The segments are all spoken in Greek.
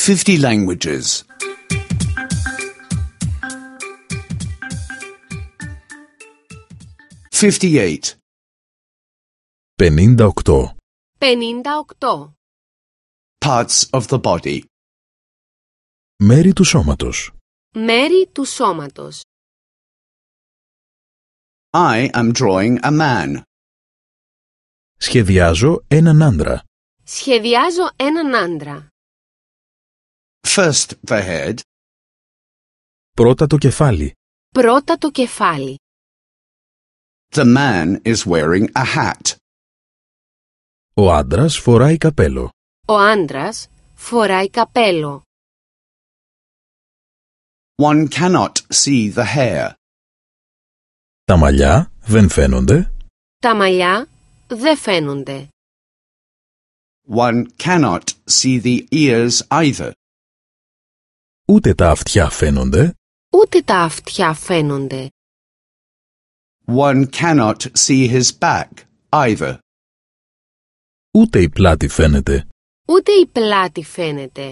50 languages. 58. 58. 58. Parts of the body. Μέρη του σώματος. Μέρη του σώματος. I am drawing a man. Σχεδιάζω έναν άντρα. Σχεδιάζω έναν άντρα. First the head, Πρώτα το κεφάλι. Πρώτα το κεφάλι. the man is wearing a hat. Ο άντρας φοράει καπέλο. Ο άντρας φοράει καπέλο. One cannot see the hair. Τα μαλλιά δεν φαίνονται. Τα μαλλιά δεν φαίνονται. One cannot see the ears either. Ούτε τα αυτιά φαίνονται. Ούτε τα αυτιά φαίνονται. One cannot see his back either. Ούτε η πλάτη φαίνεται. Ούτε η πλάτη φαίνεται.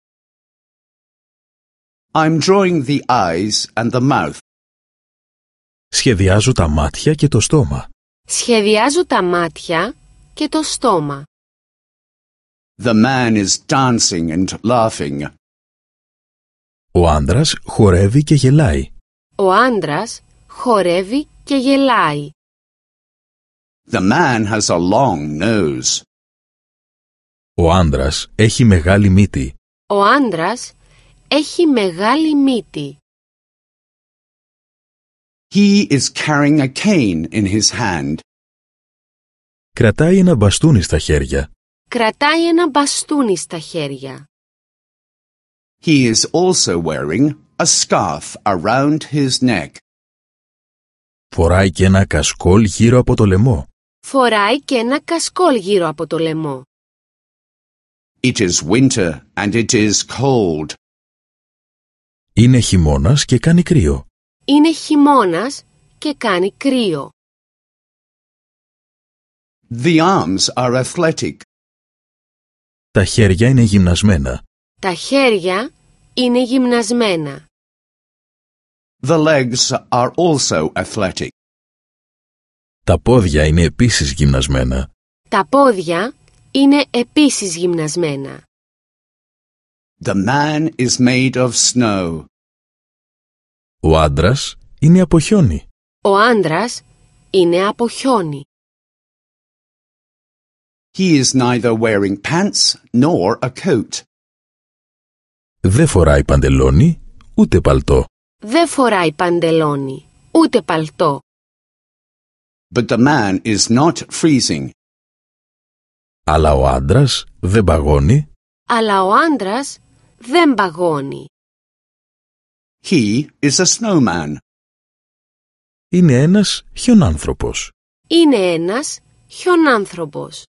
I'm drawing the eyes and the mouth. Σχεδιάζω τα μάτια και το στόμα. Σχεδιάζω τα μάτια και το στόμα. The man is dancing and laughing. Ο άντρας χορεύει και γελάει. Ο άντρας χορεύει και γελάει. The man has a long nose. Ο άντρας έχει μεγάλη μύτη. Ο άντρας έχει μεγάλη μύτη. He is carrying a cane in his hand. Κρατάει ένα μπαστούνι στα χέρια. Κρατάει ένα μπαστούνι στα χέρια. He is also wearing a scarf around his neck. Φοράει και ένα κασκόλ γύρω από το λαιμό. Φοράει και ένα κασκόλ γύρω από το λαιμό. It is winter and it is cold. Είναι χειμώνας και κάνει κρύο. Είναι χειμώνας και κάνει κρύο. The arms are athletic. Τα χέρια είναι γυμνασμένα. Τα χέρια είναι γυμνασμένα. The legs are also athletic. Τα πόδια είναι επίσης γυμνασμένα. Τα πόδια είναι επίσης γυμνασμένα. The man is made of snow. Ο άντρας είναι από χιόνι. Ο άντρας είναι από χιόνι. He is neither wearing pants nor a coat. Δεν φοράει παντελόνι, ούτε παλτό. Δεν φοράει παντελόνι, ούτε παλτό. But the man is not freezing. Αλλά ο άντρας δεν παγώνει. Αλλά ο άντρας δεν παγώνει. He is a snowman. Είναι ένας χιονάνθρωπος. Είναι ένας χιονάνθρωπος.